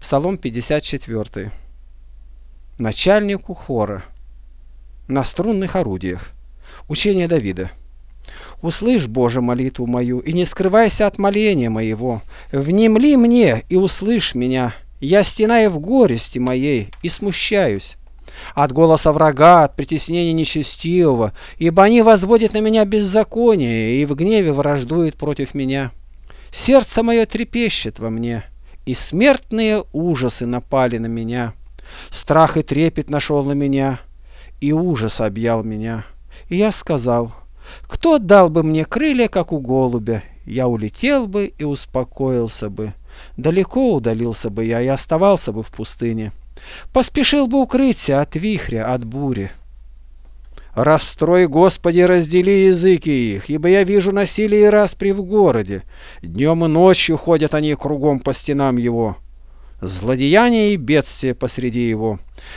Псалом 54. Начальнику хора. На струнных орудиях. Учение Давида. «Услышь, Боже, молитву мою, и не скрывайся от моления моего. Внемли мне и услышь меня. Я стенаю в горести моей и смущаюсь от голоса врага, от притеснения нечестивого, ибо они возводят на меня беззаконие и в гневе враждуют против меня. Сердце мое трепещет во мне, и смертные ужасы напали на меня. Страх и трепет нашел на меня, и ужас объял меня. И я сказал: кто дал бы мне крылья, как у голубя? Я улетел бы и успокоился бы. Далеко удалился бы я и оставался бы в пустыне. Поспешил бы укрыться от вихря, от бури. Расстрой, Господи, раздели языки их, ибо я вижу насилие и распри в городе. Днем и ночью ходят они кругом по стенам его. Злодеяние и бедствие посреди его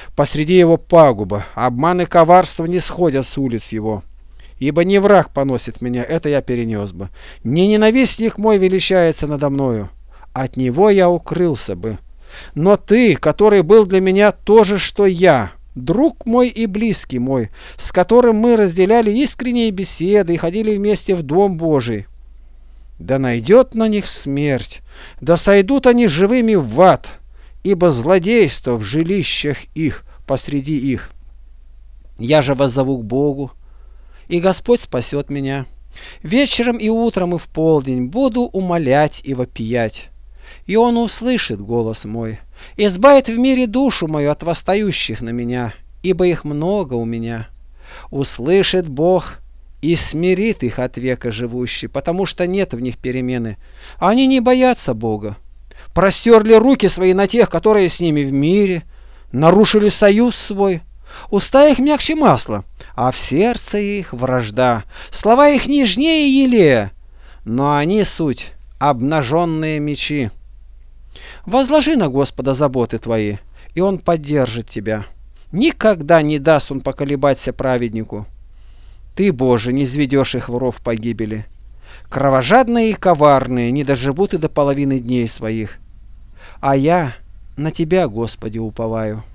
пагуба, обман и коварство не сходят с улиц его. Ибо не враг поносит меня, это я перенес бы, не ненавистник мой величается надо мною, от него я укрылся бы. Но ты, который был для меня то же, что я, друг мой и близкий мой, с которым мы разделяли искренние беседы и ходили вместе в Дом Божий, да найдет на них смерть, да сойдут они живыми в ад, ибо злодейство в жилищах их посреди их. Я же воззову к Богу, и Господь спасет меня. Вечером и утром и в полдень буду умолять и вопиять, и Он услышит голос мой, избавит в мире душу мою от восстающих на меня, ибо их много у меня. Услышит Бог и смирит их от века живущий, потому что нет в них перемены. Они не боятся Бога. Простерли руки свои на тех, которые с ними в мире, нарушили союз свой. Уста их мягче масла, а в сердце их вражда. Слова их нежнее елея, но они суть обнаженные мечи. Возложи на Господа заботы твои, и Он поддержит тебя. Никогда не даст Он поколебаться праведнику. Ты, Боже, не низведешь их воров погибели. Кровожадные и коварные не доживут и до половины дней своих. А я на Тебя, Господи, уповаю.